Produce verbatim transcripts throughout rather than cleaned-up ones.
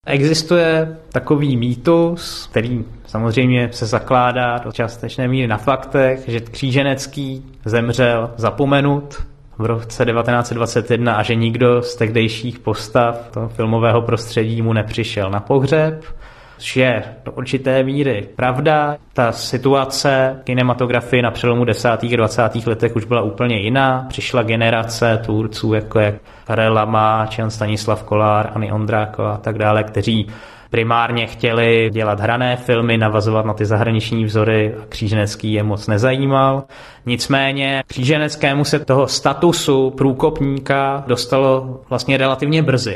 Existuje takový mýtus, který samozřejmě se zakládá do částečné míry na faktech, že Kříženecký zemřel zapomenut v roce devatenáct set dvacet jedna a že nikdo z tehdejších postav toho filmového prostředí mu nepřišel na pohřeb, což je do určité míry pravda. Ta situace kinematografie na přelomu desátých a dvacátých letech už byla úplně jiná. Přišla generace tvůrců, jako je Karel Lamáč, Jan Stanislav Kolár, Anny Ondráková a tak dále, kteří primárně chtěli dělat hrané filmy, navazovat na ty zahraniční vzory a Kříženecký je moc nezajímal. Nicméně Kříženeckému se toho statusu průkopníka dostalo vlastně relativně brzy.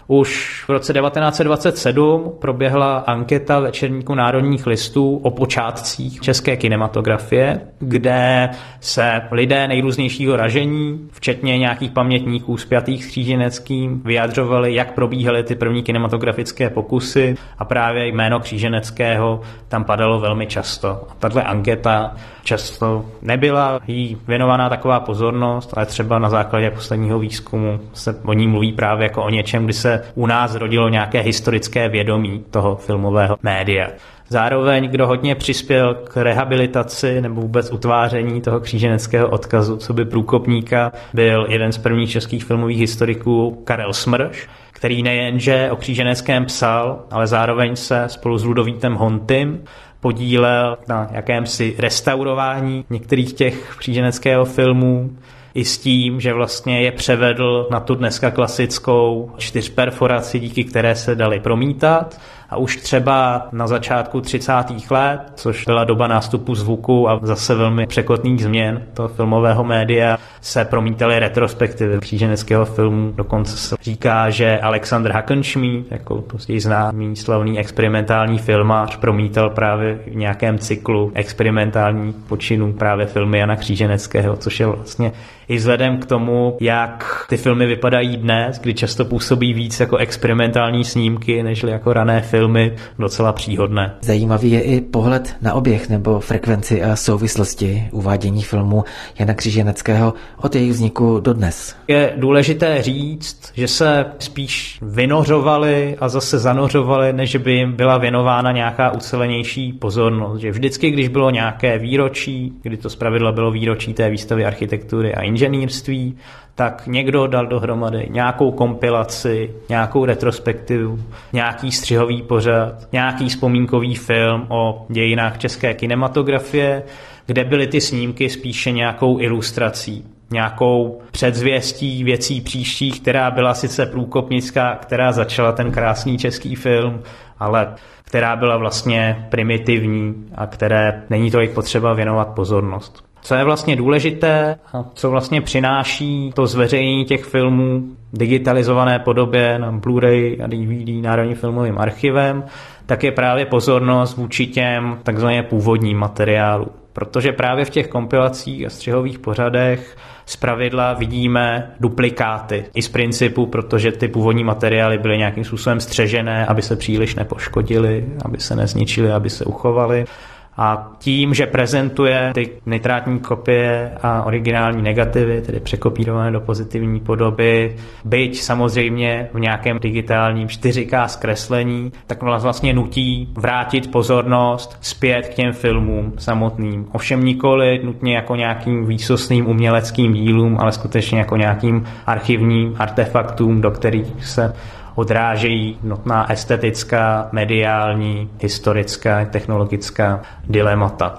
Už v roce devatenáct set dvacet sedm proběhla anketa Večerníku národních listů o počátcích české kinematografie, kde se lidé nejrůznějšího ražení, včetně nějakých pamětníků spjatých s Kříženeckým, vyjadřovali, jak probíhaly ty první kinematografické pokusy a právě jméno Kříženeckého tam padalo velmi často. A tato anketa často nebyla jí věnovaná taková pozornost, ale třeba na základě posledního výzkumu se o ní mluví právě jako o něčem, kdy se u nás rodilo nějaké historické vědomí toho filmového média. Zároveň, kdo hodně přispěl k rehabilitaci nebo vůbec utváření toho kříženeckého odkazu, co by průkopníka, byl jeden z prvních českých filmových historiků Karel Smrš, který nejenže o Kříženeckém psal, ale zároveň se spolu s Ludovítem Hontym podílel na jakémsi restaurování některých těch kříženeckého filmů, i s tím, že vlastně je převedl na tu dneska klasickou čtyřperforaci, díky které se daly promítat. A už třeba na začátku třicátých let, což byla doba nástupu zvuku a zase velmi překotných změn toho filmového média, se promítaly retrospektivy kříženeckého filmu. Dokonce se říká, že Alexander Hackenschmidt, jako později známý slavný experimentální filmář, promítal právě v nějakém cyklu experimentální počinů právě filmy Jana Kříženeckého, což je vlastně i vzhledem k tomu, jak ty filmy vypadají dnes, kdy často působí víc jako experimentální snímky, nežli jako rané filmy, docela příhodné. Zajímavý je i pohled na oběh nebo frekvenci a souvislosti uvádění filmu Jana Kříženeckého od jejich vzniku dodnes. Je důležité říct, že se spíš vynořovali a zase zanořovali, než by jim byla věnována nějaká ucelenější pozornost. Že vždycky, když bylo nějaké výročí, kdy to zpravidla bylo výročí té výstavy architektury a inženýrství, tak někdo dal dohromady nějakou kompilaci, nějakou retrospektivu, nějaký střihový pořad, nějaký vzpomínkový film o dějinách české kinematografie, kde byly ty snímky spíše nějakou ilustrací, nějakou předzvěstí věcí příštích, která byla sice průkopnická, která začala ten krásný český film, ale která byla vlastně primitivní a které není tolik potřeba věnovat pozornost. Co je vlastně důležité a co vlastně přináší to zveřejnění těch filmů v digitalizované podobě na Blu-ray a D V D Národním filmovým archivem, tak je právě pozornost vůči těm takzvaně původním materiálům. Protože právě v těch kompilacích a střihových pořadech zpravidla vidíme duplikáty. I z principu, protože ty původní materiály byly nějakým způsobem střežené, aby se příliš nepoškodily, aby se nezničily, aby se uchovaly. A tím, že prezentuje ty nitrátní kopie a originální negativy, tedy překopírované do pozitivní podoby, byť samozřejmě v nějakém digitálním čtyři ká zkreslení, tak vás vlastně nutí vrátit pozornost zpět k těm filmům samotným. Ovšem nikoli nutně jako nějakým výsostným uměleckým dílům, ale skutečně jako nějakým archivním artefaktům, do kterých se odrážejí notná estetická, mediální, historická, technologická dilemata.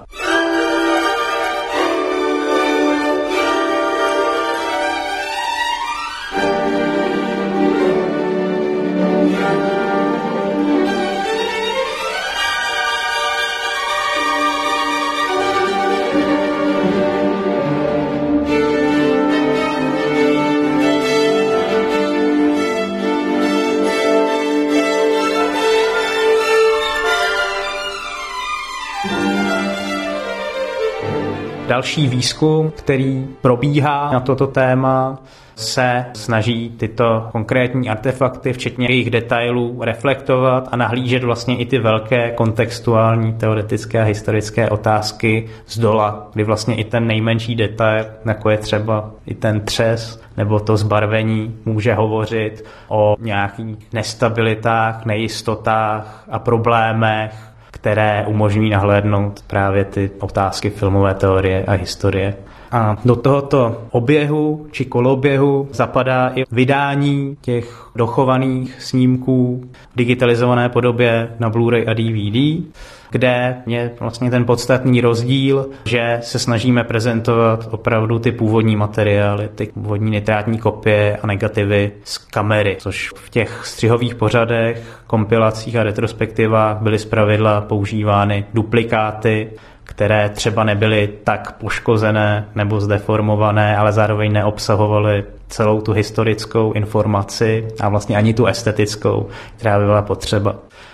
Další výzkum, který probíhá na toto téma, se snaží tyto konkrétní artefakty, včetně jejich detailů, reflektovat a nahlížet vlastně i ty velké kontextuální, teoretické a historické otázky z dola, kdy vlastně i ten nejmenší detail, jako je třeba i ten třes nebo to zbarvení, může hovořit o nějakých nestabilitách, nejistotách a problémech, které umožňují nahlédnout právě ty otázky filmové teorie a historie. A do tohoto oběhu či koloběhu zapadá i vydání těch dochovaných snímků v digitalizované podobě na Blu-ray a D V D, kde je vlastně ten podstatný rozdíl, že se snažíme prezentovat opravdu ty původní materiály, ty původní nitrátní kopie a negativy z kamery, což v těch střihových pořadech, kompilacích a retrospektivách byly zpravidla používány duplikáty, které třeba nebyly tak poškozené nebo zdeformované, ale zároveň neobsahovaly celou tu historickou informaci a vlastně ani tu estetickou, která by byla potřeba.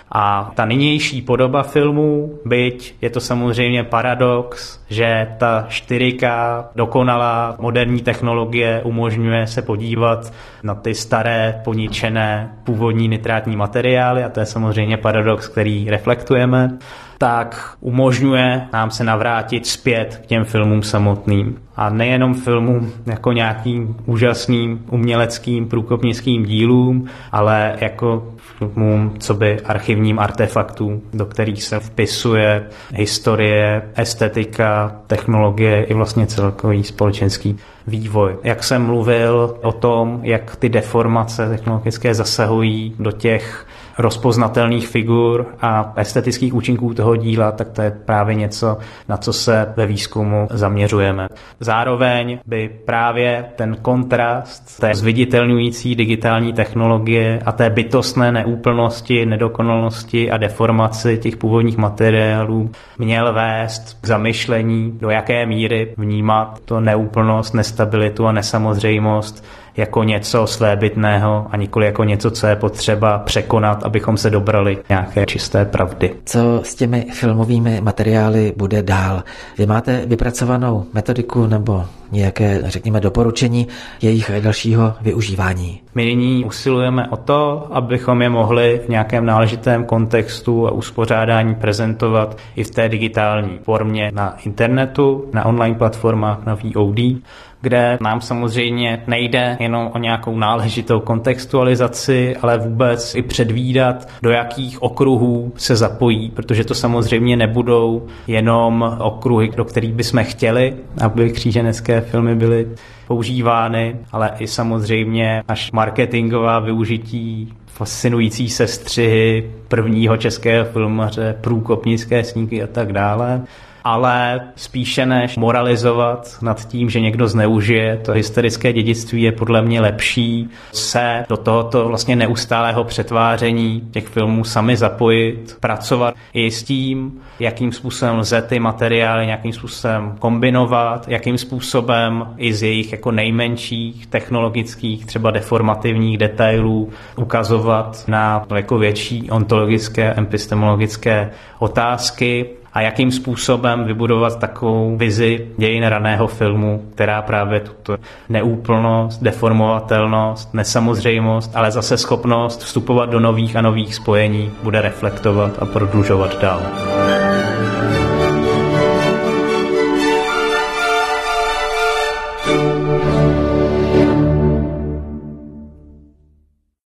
A ta nynější podoba filmu, byť je to samozřejmě paradox, že ta čtyři ká dokonalá moderní technologie umožňuje se podívat na ty staré, poničené původní nitrátní materiály, a to je samozřejmě paradox, který reflektujeme, tak umožňuje nám se navrátit zpět k těm filmům samotným. A nejenom filmům jako nějakým úžasným uměleckým průkopnickým dílům, ale jako filmům, co by archivním artefaktům, do kterých se vpisuje historie, estetika, technologie i vlastně celkový společenský vývoj. Jak jsem mluvil o tom, jak ty deformace technologické zasahují do těch rozpoznatelných figur a estetických účinků toho díla, tak to je právě něco, na co se ve výzkumu zaměřujeme. Zároveň by právě ten kontrast té zviditelňující digitální technologie a té bytostné neúplnosti, nedokonalosti a deformaci těch původních materiálů měl vést k zamyšlení, do jaké míry vnímat to neúplnost, nestabilitu a nesamozřejmost jako něco svébytného a nikoli jako něco, co je potřeba překonat, abychom se dobrali nějaké čisté pravdy. Co s těmi filmovými materiály bude dál? Vy máte vypracovanou metodiku nebo nějaké, řekněme, doporučení jejich dalšího využívání? My nyní usilujeme o to, abychom je mohli v nějakém náležitém kontextu a uspořádání prezentovat i v té digitální formě na internetu, na online platformách, na V O D, kde nám samozřejmě nejde jenom o nějakou náležitou kontextualizaci, ale vůbec i předvídat, do jakých okruhů se zapojí, protože to samozřejmě nebudou jenom okruhy, do kterých bychom chtěli, aby kříženecké filmy byly používány, ale i samozřejmě až marketingová využití, fascinující sestřihy prvního českého filmaře, průkopnické snímky a tak dále. Ale spíše než moralizovat nad tím, že někdo zneužije to historické dědictví, je podle mě lepší se do tohoto vlastně neustálého přetváření těch filmů sami zapojit, pracovat i s tím, jakým způsobem lze ty materiály nějakým způsobem kombinovat, jakým způsobem i z jejich jako nejmenších technologických, třeba deformativních detailů ukazovat na daleko větší ontologické, epistemologické otázky, a jakým způsobem vybudovat takovou vizi dějin raného filmu, která právě tuto neúplnost, deformovatelnost, nesamozřejmost, ale zase schopnost vstupovat do nových a nových spojení bude reflektovat a prodlužovat dál.